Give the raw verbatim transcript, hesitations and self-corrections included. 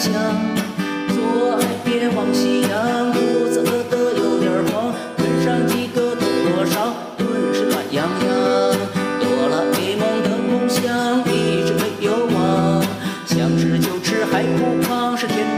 想。左海边望夕阳，肚子饿得有点慌，啃上几个多多少，顿时懒洋洋。哆啦 A 梦的梦想一直没有忘，想吃就吃还不胖，是天。